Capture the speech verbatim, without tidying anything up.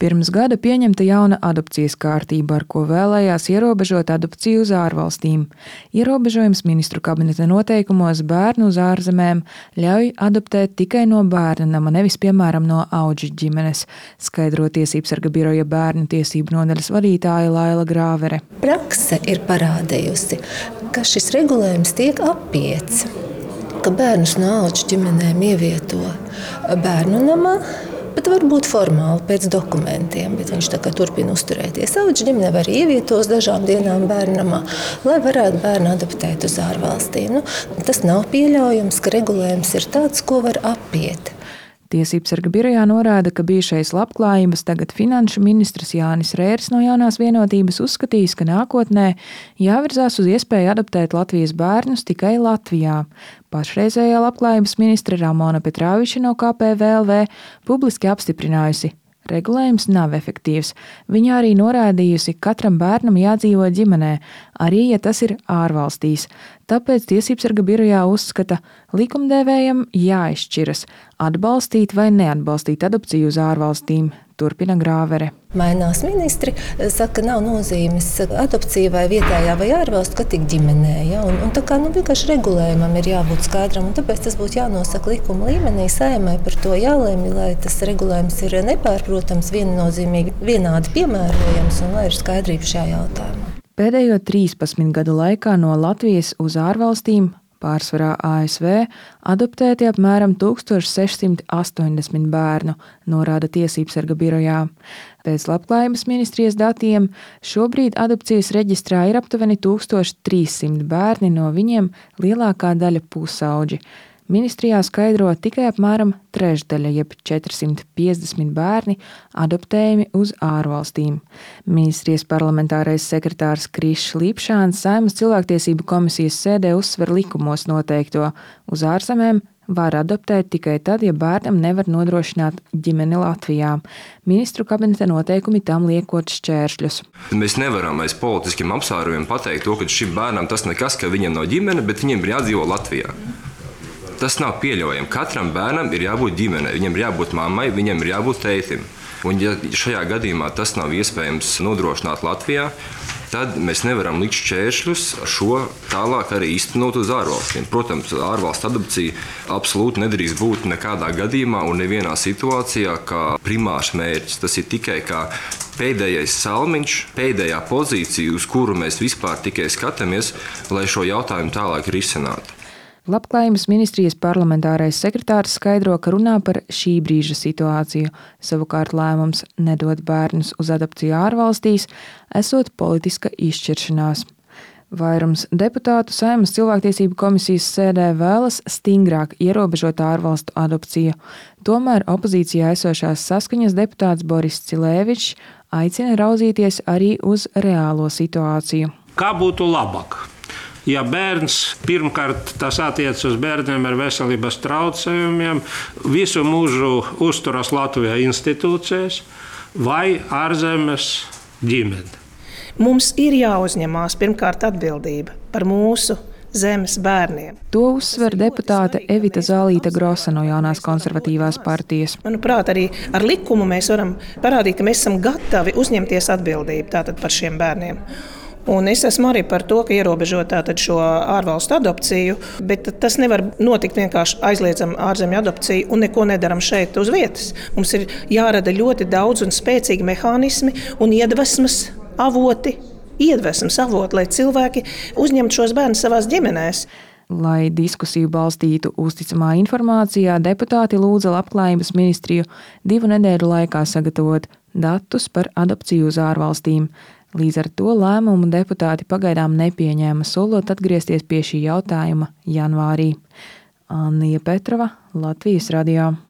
Pirms gada pieņemta jauna adopcijas kārtība, ar ko vēlējās ierobežot adopciju uz ārvalstīm. Ierobežojums ministru kabineta noteikumos bērnu uz ārzemēm ļauj adoptēt tikai no bērna nama, nevis, piemēram, no audžu ģimenes, skaidro Tiesībsarga biroja bērnu tiesību nodaļas vadītāja Laila Grāvere. Prakse ir parādījusi, ka šis regulējums tiek apiets, ka bērnus no audžu ģimenēm ievieto bērnu namā, bet varbūt formāli pēc dokumentiem, bet viņš tā kā turpina uzturēties. Audžu ģimene var ievietos dažām dienām bērnamā, lai varētu bērnu adoptēt uz ārvalstīm. Nu, tas nav pieļaujams, ka regulējums ir tāds, ko var apiet. Tiesībsarga birojā norāda, ka bijušais labklājības, tagad finanšu ministrs Jānis Rērs no Jaunās vienotības uzskatījis, ka nākotnē jāvirzās uz iespēju adoptēt Latvijas bērnus tikai Latvijā. Pašreizējā labklājības ministre Ramona Petrāviča no K P V L V publiski apstiprinājusi: regulējums nav efektīvs. Viņa arī norādījusi, ka katram bērnam jādzīvo ģimenē, arī ja tas ir ārvalstīs. Tāpēc Tiesībsarga birojā uzskata, likumdevējam jāizšķiras atbalstīt vai neatbalstīt adopciju uz ārvalstīm, turpina Grāvere. Mainās ministri, saka, nav nozīmes adopcija vai vietējā vai ārvalstu, ka tik ģimenē. Ja? Un, un tā kā nu, vienkārši regulējumam ir jābūt skaidram, un tāpēc tas būtu jānosaka likuma līmenī, Saeimai par to jālemj, lai tas regulējums ir nepārprotams, viennozīmīgi vienādi piemērojams un lai ir skaidrība šajā jautājumā. Pēdējo trīspadsmit gadu laikā no Latvijas uz ārvalstīm, pārsvarā A S V, adoptēti apmēram tūkstoš sešsimt astoņdesmit bērnu, norāda Tiesībsarga birojā. Pēc labklājības ministrijas datiem šobrīd adopcijas reģistrā ir aptuveni tūkstoš trīs simti bērni, no viņiem lielākā daļa pusauģi. Ministrijā skaidro, tikai apmēram trešdaļa, jeb četri simti piecdesmit bērni adoptējami uz ārvalstīm. Ministrijas parlamentārais sekretārs Krišs Līpšāns Saeimas cilvēktiesību komisijas sēdē uzsver likumos noteikto: uz ārzemēm var adoptēt tikai tad, ja bērnam nevar nodrošināt ģimeni Latvijā. Ministru kabineta noteikumi tam liekot šķēršļus. Mēs nevaram aiz politiskiem apsvērumiem pateikt to, ka šim bērnam tas nekas, ka viņam nav ģimene, bet viņiem ir jādzīvo Latvijā. Tas nav pieļaujami. Katram bērnam ir jābūt ģimenei, viņam ir jābūt mammai, viņam ir jābūt tētim. Un ja šajā gadījumā tas nav iespējams nodrošināt Latvijā, tad mēs nevaram likt šķēršļus šo tālāk arī īstenot uz ārvalstīm. Protams, ārvalstu adopcija absolūti nedrīkst būt nekādā gadījumā un nevienā situācijā kā primārs mērķis. Tas ir tikai kā pēdējais salmiņš, pēdējā pozīcija, uz kuru mēs vispār tikai skatāmies, lai šo jautājumu tālāk risinātu. Labklājības ministrijas parlamentārais sekretārs skaidro, ka runā par šī brīža situāciju. Savukārt lēmums nedot bērnus uz adopciju ārvalstīs esot politiska izšķiršanās. Vairums deputātu Saeimas cilvēktiesību komisijas sēdē vēlas stingrāk ierobežot ārvalstu adopciju. Tomēr opozīcijā esošās Saskaņas deputāts Boris Cilēvičs aicina raudzīties arī uz reālo situāciju. Kā būtu labāk? Ja bērns, pirmkārt, tas attiec uz bērniem ar veselības traucējumiem, visu mūžu uzturas Latvijā institūcijas vai ārzemes ģimene. Mums ir jāuzņemās pirmkārt atbildība par mūsu zemes bērniem. To uzsver deputāte Evita Zālīta Grosa no Jaunās konservatīvās partijas. Manuprāt, arī ar likumu mēs varam parādīt, ka mēs esam gatavi uzņemties atbildību tātad par šiem bērniem. Un es esmu arī par to, ka ierobežot šo ārvalstu adopciju, bet tas nevar notikt vienkārši aizliedzam ārzemju adopciju un neko nedaram šeit uz vietas. Mums ir jārada ļoti daudz un spēcīgi mehānismi un iedvesmas avoti, iedvesmas avoti, lai cilvēki uzņemtu šos bērnus savās ģimenēs. Lai diskusiju balstītu uzticamā informācijā, deputāti lūdza labklājības ministriju divu nedēļu laikā sagatavot datus par adopciju uz ārvalstīm. Līdz ar to lēmumu deputāti pagaidām nepieņēma, solot atgriezties pie šī jautājuma janvārī. Annija Petrova, Latvijas radio.